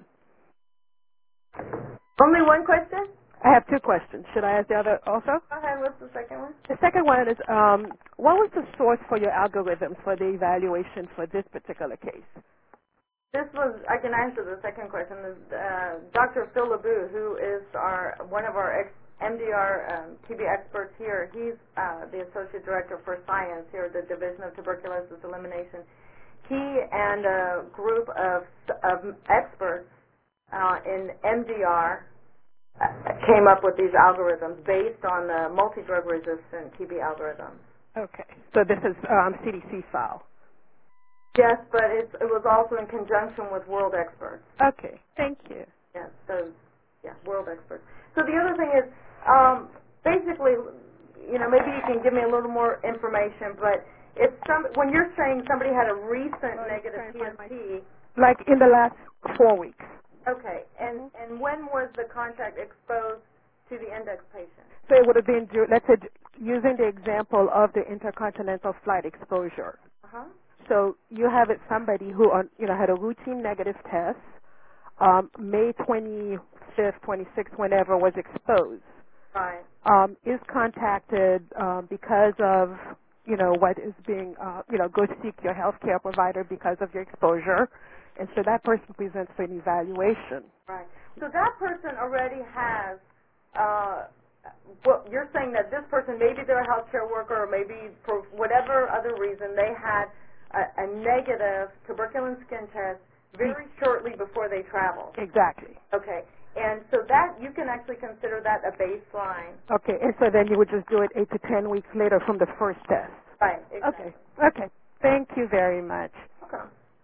Only one question? I have two questions. Should I ask the other also? Go ahead. What's the second one? The second one is, um, what was the source for your algorithms for the evaluation for this particular case? This was, I can answer the second question. Uh, Doctor Phil LeBeau, who is our one of our ex M D R um, T B experts here, he's uh, the Associate Director for Science here at the Division of Tuberculosis Elimination. He and a group of, of experts uh, in M D R uh, came up with these algorithms based on the multi-drug resistant T B algorithms. Okay. So this is um, C D C file. Yes, but it's, it was also in conjunction with world experts. Okay. Thank you. Yeah, so, yeah, world experts. So the other thing is, um, basically, you know, maybe you can give me a little more information, but if some, when you're saying somebody had a recent negative T S T, like in the last four weeks. okay, and, and when was the contact exposed to the index patient? So it would have been, let's say, using the example of the intercontinental flight exposure. Uh-huh. So you have it somebody who, you know, had a routine negative test, um, May twenty-fifth, twenty-sixth, whenever was exposed. Right. Um, is contacted um, because of, you know, what is being, uh, you know, go seek your health care provider because of your exposure. And so that person presents for an evaluation. Right. So that person already has, uh, well, you're saying that this person, maybe they're a healthcare worker, or maybe for whatever other reason, they had a, a negative tuberculin skin test very shortly before they traveled. Exactly. Okay. And so that, you can actually consider that a baseline. Okay. And so then you would just do it eight to ten weeks later from the first test. Right. Exactly. Okay. Okay. Thank you very much. Okay.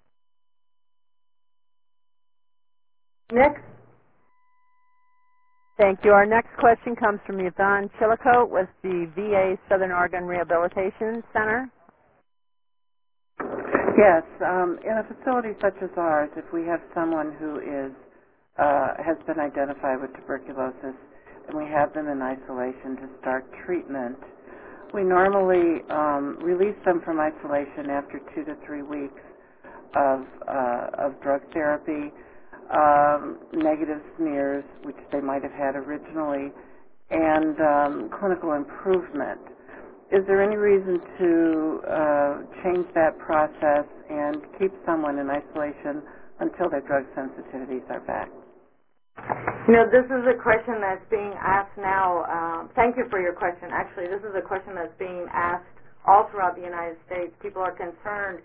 Next. Thank you. Our next question comes from Yvonne Chillicote with the V A Southern Oregon Rehabilitation Center. Yes, um, in a facility such as ours, if we have someone who is uh, has been identified with tuberculosis and we have them in isolation to start treatment, we normally um, release them from isolation after two to three weeks of, uh, of drug therapy, um, negative smears, which they might have had originally, and um, clinical improvement. Is there any reason to uh, change that process and keep someone in isolation until their drug sensitivities are back. You know, this is a question that's being asked now. Um, thank you for your question. Actually, this is a question that's being asked all throughout the United States. People are concerned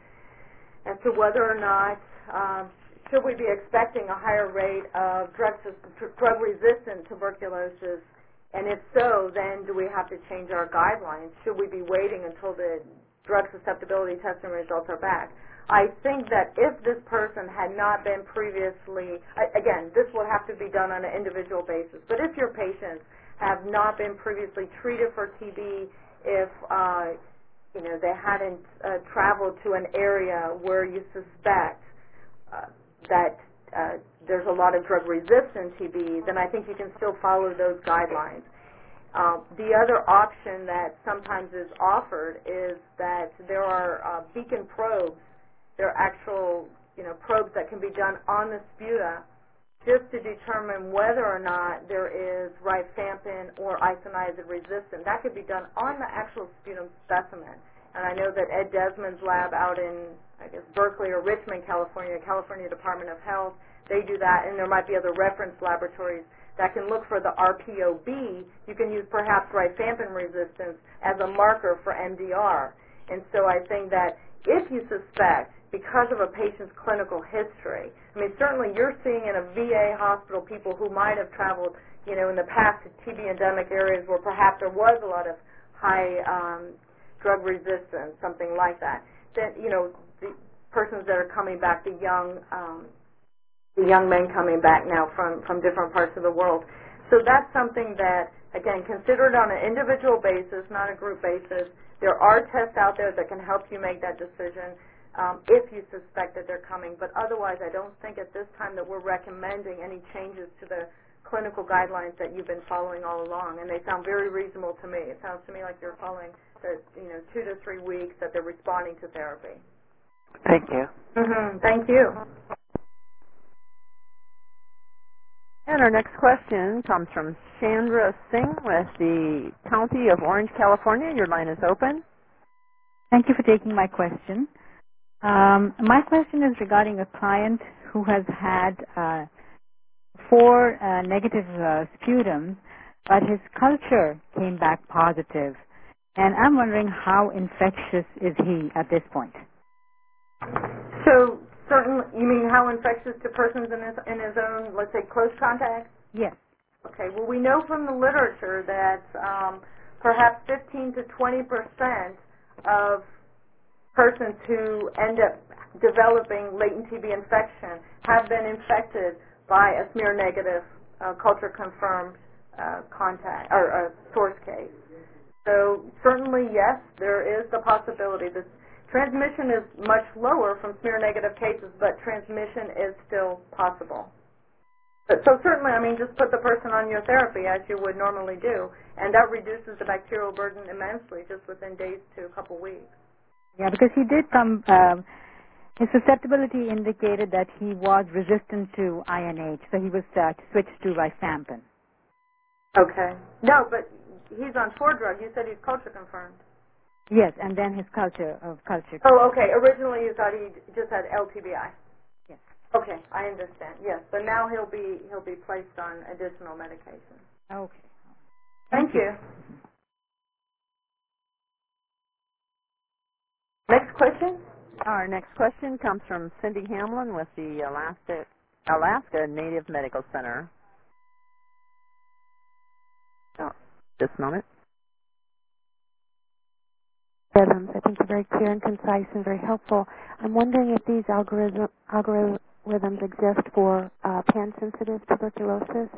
as to whether or not um, should we be expecting a higher rate of drug, drug-resistant tuberculosis, and if so, then do we have to change our guidelines? Should we be waiting until the drug susceptibility testing results are back? I think that if this person had not been previously, again, this will have to be done on an individual basis, but if your patients have not been previously treated for T B, if uh, you know they hadn't uh, traveled to an area where you suspect uh, that uh, there's a lot of drug-resistant T B, then I think you can still follow those guidelines. Uh, the other option that sometimes is offered is that there are uh, beacon probes. There are actual, you know, probes that can be done on the sputa just to determine whether or not there is rifampin or isoniazid resistance. That could be done on the actual sputum specimen. And I know that Ed Desmond's lab out in, I guess, Berkeley or Richmond, California, California Department of Health, they do that, and there might be other reference laboratories that can look for the R P O B. You can use perhaps rifampin resistance as a marker for M D R. And so I think that if you suspect, because of a patient's clinical history, I mean, certainly you're seeing in a V A hospital people who might have traveled, you know, in the past to T B endemic areas where perhaps there was a lot of high um, drug resistance, something like that. Then, you know, the persons that are coming back, the young, um, the young men coming back now from, from different parts of the world. So that's something that, again, considered on an individual basis, not a group basis. There are tests out there that can help you make that decision. Um, if you suspect that they're coming. But otherwise, I don't think at this time that we're recommending any changes to the clinical guidelines that you've been following all along. And they sound very reasonable to me. It sounds to me like you're following the, you know, two to three weeks that they're responding to therapy. Thank you. Mm-hmm. Thank you. And our next question comes from Chandra Singh with the County of Orange, California. Your line is open. Thank you for taking my question. Um, my question is regarding a client who has had uh, four uh, negative uh, sputums, but his culture came back positive. And I'm wondering how infectious is he at this point? So, certain, you mean how infectious to persons in his, in his own, let's say, close contact? Yes. Okay, well, we know from the literature that um, perhaps fifteen to twenty percent of persons who end up developing latent T B infection have been infected by a smear negative uh, culture confirmed uh, contact or uh, source case. So certainly, yes, there is the possibility. The transmission is much lower from smear negative cases, but transmission is still possible. But, so certainly, I mean, just put the person on your therapy as you would normally do, and that reduces the bacterial burden immensely just within days to a couple weeks. Yeah, because he did come, um, his susceptibility indicated that he was resistant to I N H, so he was uh, switched to rifampin. Okay. No, but he's on four drug. You said he's culture confirmed. Yes, and then his culture of culture. Oh, okay. Originally you thought he just had L T B I. Yes. Okay, I understand. Yes, but now he'll be he'll be placed on additional medication. Okay. Thank, Thank you. you. Next question? Our next question comes from Cindy Hamlin with the Alaska, Alaska Native Medical Center. Oh, just a moment. Algorithms, I think they're very clear and concise and very helpful. I'm wondering if these algorithm, algorithms exist for uh, pan-sensitive tuberculosis.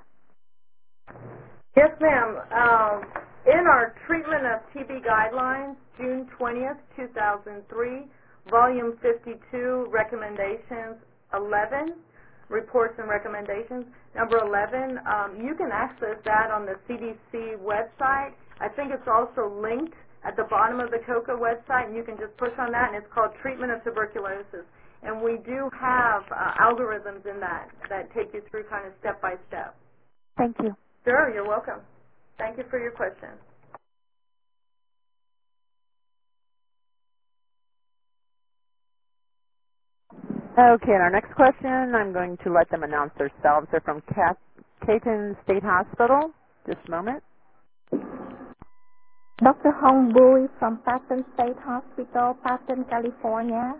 Yes, ma'am. Um, in our treatment of T B guidelines, June twentieth, two thousand three, volume fifty-two, recommendations eleven, reports and recommendations. Number eleven, um, you can access that on the C D C website. I think it's also linked at the bottom of the COCA website, and you can just push on that, and it's called Treatment of Tuberculosis. And we do have uh, algorithms in that that take you through kind of step by step. Thank you. Sure, you're welcome. Thank you for your question. Okay, and our next question, I'm going to let them announce themselves. They're from Cat Caton State Hospital. Just a moment. Doctor Hong Bui from Patton State Hospital, Patton, California.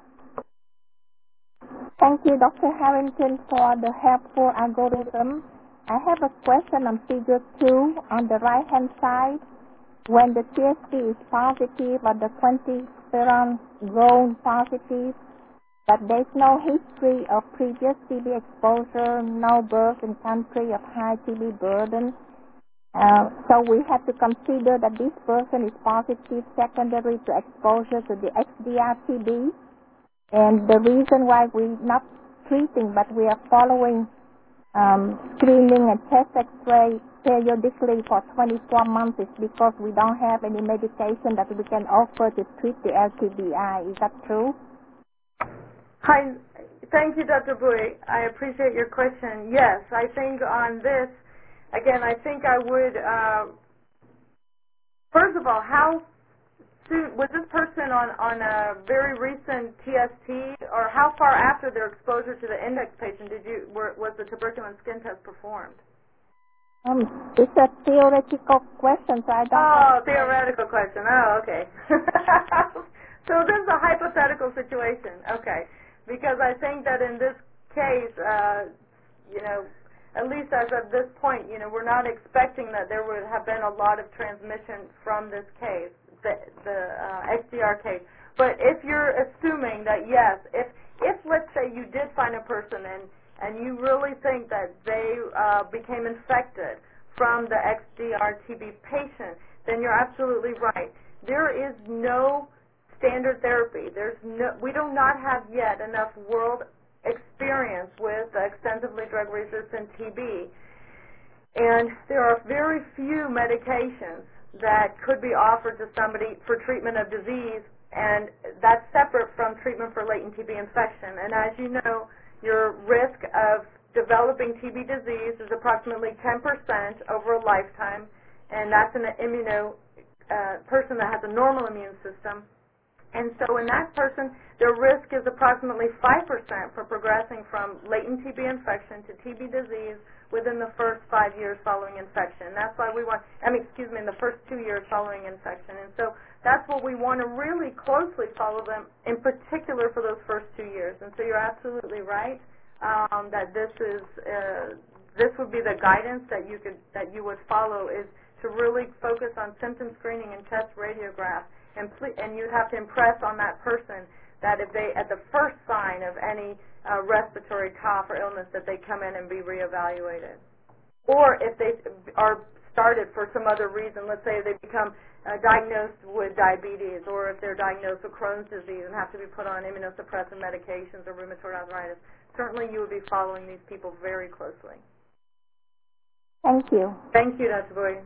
Thank you, Doctor Harrington, for the helpful algorithm. I have a question on figure two on the right-hand side. When the T S T is positive or the quantiferon grown positive, but there's no history of previous T B exposure, no birth in country of high T B burden. Uh, so we have to consider that this person is positive secondary to exposure to the X D R T B. And the reason why we're not treating, but we are following um, screening and chest X-ray periodically for twenty-four months is because we don't have any medication that we can offer to treat the L T B I. Is that true? Hi. Thank you, Doctor Bui. I appreciate your question. Yes, I think on this, again, I think I would, uh, first of all, how soon, was this person on, on a very recent T S T, or how far after their exposure to the index patient did you, were, was the tuberculin skin test performed? Um, it's a theoretical question, so I don't Oh, theoretical question. Oh, okay. So this is a hypothetical situation. Okay. Because I think that in this case, uh, you know, at least as of this point, you know, we're not expecting that there would have been a lot of transmission from this case, the, the uh, X D R case. But if you're assuming that, yes, if, if let's say you did find a person and, and you really think that they uh, became infected from the X D R T B patient, then you're absolutely right. There is no standard therapy. There's no, we do not have yet enough world experience with uh, extensively drug-resistant T B, and there are very few medications that could be offered to somebody for treatment of disease, and that's separate from treatment for latent T B infection. And as you know, your risk of developing T B disease is approximately ten percent over a lifetime, and that's an immuno uh, person that has a normal immune system. And so in that person, their risk is approximately five percent for progressing from latent T B infection to T B disease within the first five years following infection. That's why we want, I mean, excuse me, in the first two years following infection. And so that's what we want to really closely follow them, in particular for those first two years. And so you're absolutely right um, that this is, uh, this would be the guidance that you could, that you would follow, is to really focus on symptom screening and chest radiograph. And, ple- and you'd have to impress on that person that if they, at the first sign of any uh, respiratory cough or illness, that they come in and be reevaluated. Or if they are started for some other reason, let's say they become uh, diagnosed with diabetes, or if they're diagnosed with Crohn's disease and have to be put on immunosuppressive medications or rheumatoid arthritis, certainly you would be following these people very closely. Thank you. Thank you, Doctor Boyd.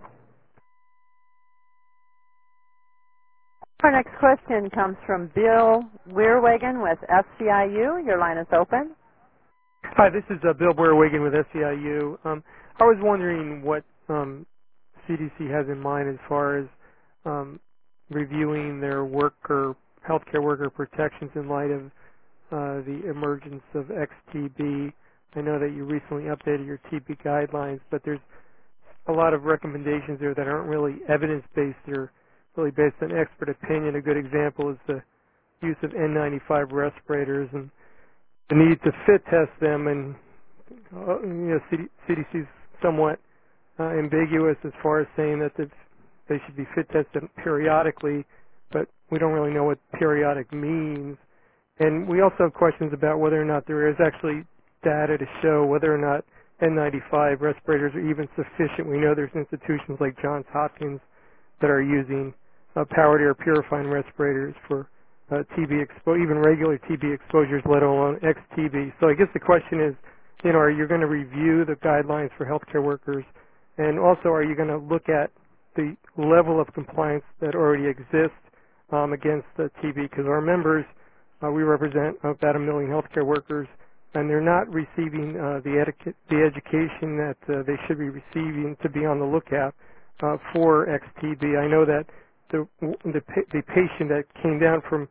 Our next question comes from Bill Weirwagen with S C I U. Your line is open. Hi, this is uh, Bill Weirwagen with S C I U. Um, I was wondering what um, C D C has in mind as far as um, reviewing their worker, healthcare worker protections in light of uh, the emergence of X T B. I know that you recently updated your T B guidelines, but there's a lot of recommendations there that aren't really evidence-based. They're really based on expert opinion. A good example is the use of N ninety-five respirators and the need to fit test them. And uh, you know, C D C is somewhat uh, ambiguous as far as saying that they should be fit tested periodically, but we don't really know what periodic means. And we also have questions about whether or not there is actually data to show whether or not N ninety-five respirators are even sufficient. We know there's institutions like Johns Hopkins that are using uh, powered air purifying respirators for uh, T B expo- even regular T B exposures, let alone X T B. So I guess the question is, you know, are you going to review the guidelines for healthcare workers, and also are you going to look at the level of compliance that already exists um, against the T B? Because our members, uh, we represent about a million healthcare workers, and they're not receiving uh, the, etiquette, the education that uh, they should be receiving to be on the lookout uh, for X T B. I know that the, the the patient that came down from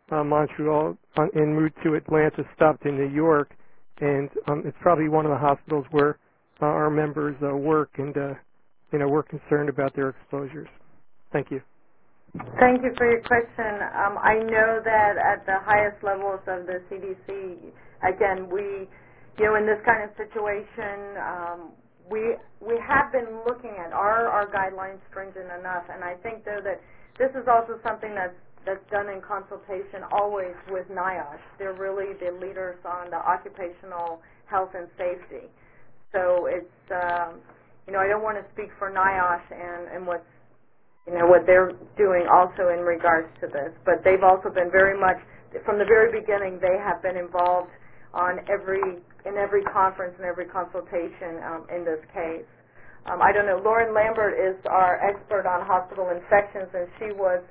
uh, Montreal on, en route to Atlanta stopped in New York, and um, it's probably one of the hospitals where uh, our members uh, work, and uh, you know we're concerned about their exposures. Thank you. Thank you for your question. Um, I know that at the highest levels of the C D C, again, we, you know, in this kind of situation, um, we we have been looking at are our guidelines stringent enough, and I think though that this is also something that's that's done in consultation always with NIOSH. They're really the leaders on the occupational health and safety. So it's, um, you know, I don't want to speak for NIOSH and, and what's, you know, what they're doing also in regards to this, but they've also been very much, from the very beginning, they have been involved on every, in every conference and every consultation um, in this case. Um, I don't know, Lauren Lambert is our expert on hospital infections, and she was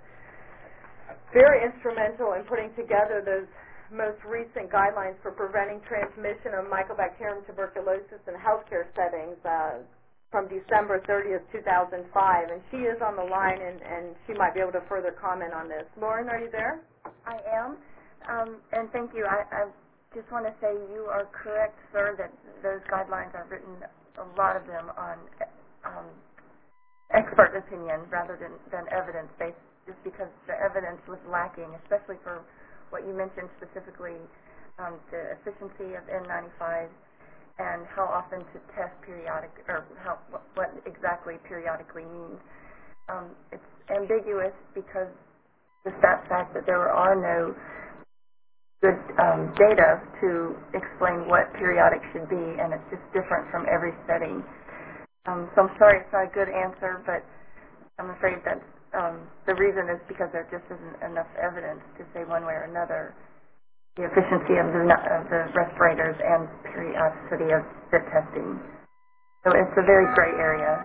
very instrumental in putting together those most recent guidelines for preventing transmission of Mycobacterium tuberculosis in healthcare settings uh, from December thirtieth, two thousand five. And she is on the line, and, and she might be able to further comment on this. Lauren, are you there? I am, um, and thank you. I, I just want to say you are correct, sir, that those guidelines are written, a lot of them, on um, expert opinion rather than, than evidence-based, just because the evidence was lacking, especially for what you mentioned specifically, um, the efficiency of N ninety-five and how often to test periodic, or how, what exactly periodically means. Um, it's ambiguous because the stat fact that there are no good um, data to explain what periodic should be, and it's just different from every setting. Um, so I'm sorry it's not a good answer, but I'm afraid that's Um, the reason is because there just isn't enough evidence to say one way or another the efficiency of the, of the respirators and periodicity of the testing. So it's a very gray area.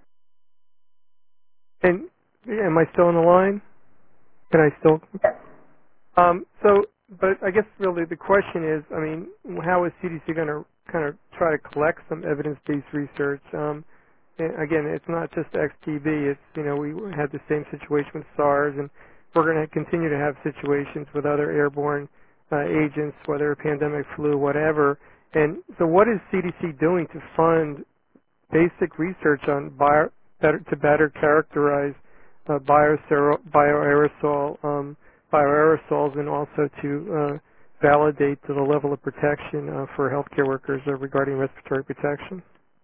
And yeah, am I still on the line? Can I still? Yes. Um, so, but I guess really the question is, I mean, how is C D C going to kind of try to collect some evidence-based research? Um, And again, it's not just X T B. It's, you know, we had the same situation with SARS, and we're going to continue to have situations with other airborne uh, agents, whether pandemic, flu, whatever. And so what is C D C doing to fund basic research on bio, better, to better characterize uh, bioaerosol, bioaerosol, um, bioaerosols, and also to uh, validate the level of protection uh, for healthcare workers uh, regarding respiratory protection?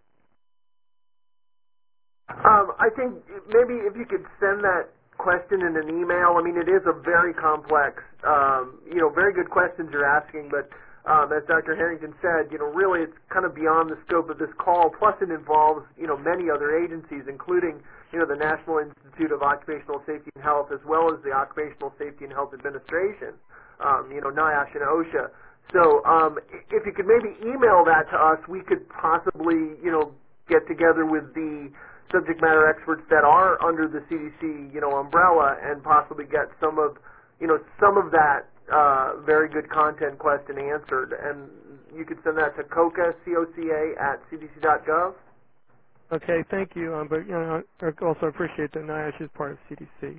Um, I think maybe if you could send that question in an email. I mean, it is a very complex, um, you know, very good questions you're asking, but um, as Doctor Harrington said, you know, really it's kind of beyond the scope of this call. Plus, it involves, you know, many other agencies, including, you know, the National Institute of Occupational Safety and Health, as well as the Occupational Safety and Health Administration, um, you know, NIOSH and OSHA. So um, if you could maybe email that to us, we could possibly, you know, get together with the subject matter experts that are under the C D C, you know, umbrella, and possibly get some of, you know, some of that uh, very good content question answered. And you could send that to COCA, C O C A, at C D C dot gov. Okay, thank you. Um, but you know, I also appreciate that NIOSH is part of C D C.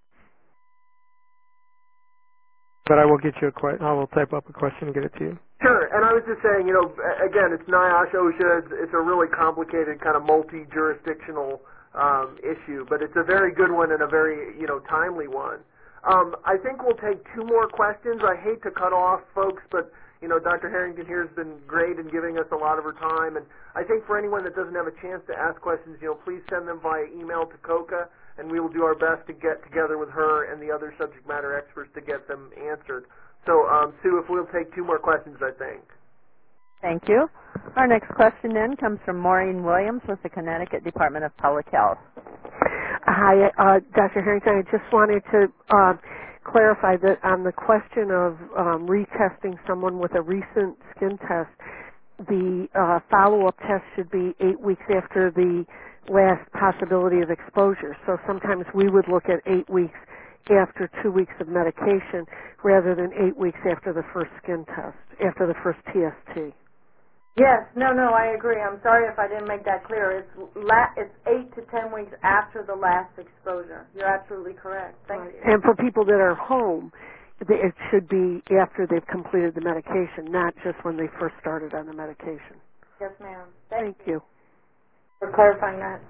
But I will get you a question. I will type up a question and get it to you. Sure, and I was just saying, you know, again, it's NIOSH, OSHA. It's, it's a really complicated kind of multi-jurisdictional um, issue, but it's a very good one and a very, you know, timely one. Um, I think we'll take two more questions. I hate to cut off folks, but, you know, Doctor Harrington here has been great in giving us a lot of her time, and I think for anyone that doesn't have a chance to ask questions, you know, please send them via email to COCA, and we will do our best to get together with her and the other subject matter experts to get them answered. So, um, Sue, if we'll take two more questions, I think. Thank you. Our next question then comes from Maureen Williams with the Connecticut Department of Public Health. Hi, uh, Doctor Harrington. I just wanted to uh, clarify that on the question of um, retesting someone with a recent skin test, the uh, follow-up test should be eight weeks after the last possibility of exposure. So sometimes we would look at eight weeks after two weeks of medication rather than eight weeks after the first skin test, after the first T S T. Yes, no, no, I agree. I'm sorry if I didn't make that clear. It's la- it's eight to ten weeks after the last exposure. You're absolutely correct. Thank right. you. And for people that are home, it should be after they've completed the medication, not just when they first started on the medication. Yes, ma'am. Thank, Thank you. you for clarifying that.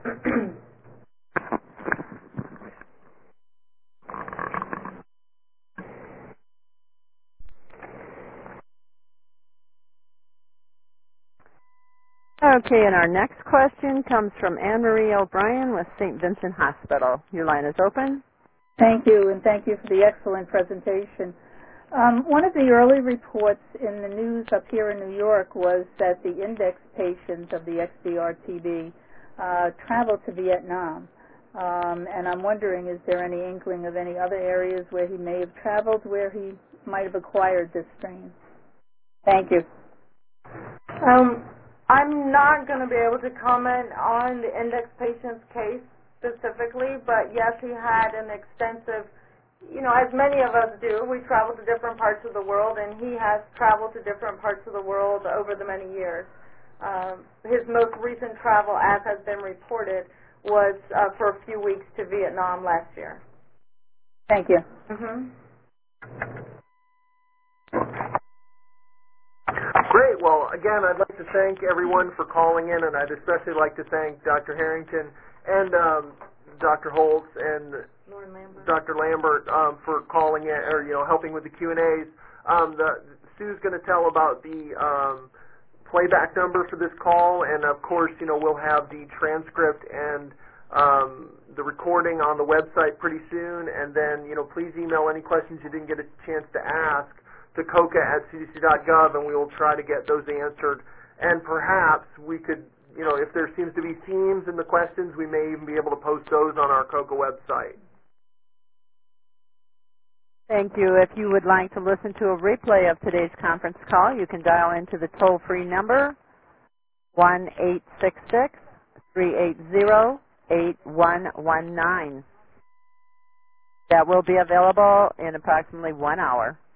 Okay, and our next question comes from Anne Marie O'Brien with Saint Vincent Hospital. Your line is open. Thank you, and thank you for the excellent presentation. Um, one of the early reports in the news up here in New York was that the index patients of the X D R T B uh, traveled to Vietnam. Um, and I'm wondering, is there any inkling of any other areas where he may have traveled where he might have acquired this strain? Thank you. Um, I'm not going to be able to comment on the index patient's case specifically, but yes, he had an extensive, you know, as many of us do, we travel to different parts of the world, and he has traveled to different parts of the world over the many years. Um, his most recent travel, as has been reported, was uh, for a few weeks to Vietnam last year. Thank you. Mm-hmm. Great. Well, again, I'd like to thank everyone for calling in, and I'd especially like to thank Doctor Harrington and um, Doctor Holtz and Lambert. Doctor Lambert um, for calling in, or you know, helping with the Q and A's. Um, the, Sue's going to tell about the um, playback number for this call, and of course, you know, we'll have the transcript and um, the recording on the website pretty soon. And then, you know, please email any questions you didn't get a chance to ask to coca at c d c dot gov, and we will try to get those answered. And perhaps we could, you know, if there seems to be themes in the questions, we may even be able to post those on our COCA website. Thank you. If you would like to listen to a replay of today's conference call, you can dial into the toll-free number one eight six six, three eight zero, eight one one nine. That will be available in approximately one hour.